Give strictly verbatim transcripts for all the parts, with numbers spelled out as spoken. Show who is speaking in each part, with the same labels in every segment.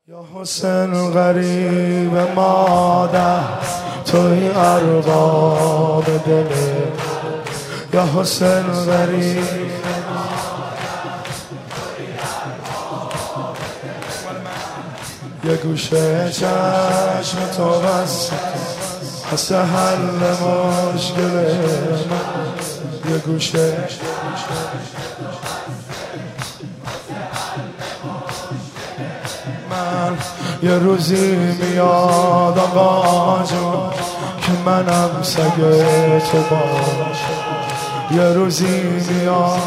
Speaker 1: یا حسین غریب مادر توی ارباب دل، یا حسین غریب یه گوشه چشم تو بس هست حل مشکل من، یه گوشه من یه روزی میاد آقا جون که منم سگ تو باشم، یه روزی میاد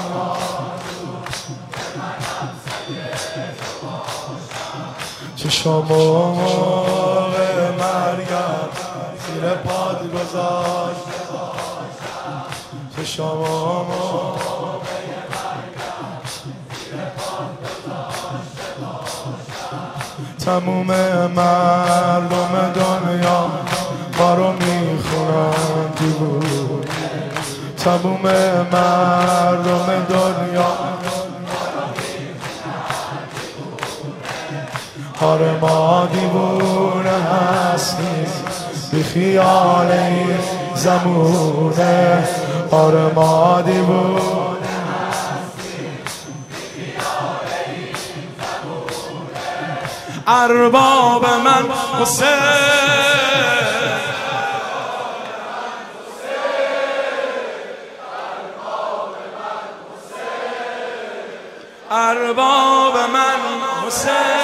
Speaker 1: چشامو موقع مرگم زیر پاد گذاشت، چشامو تموم مردم دنیا ما رو میخونن دیوونه، تموم مردم دنیا آره ما دیوونه هستیم بی خیال این زمونه، آره ما دیوونه ارباب من حسین، ارباب من حسین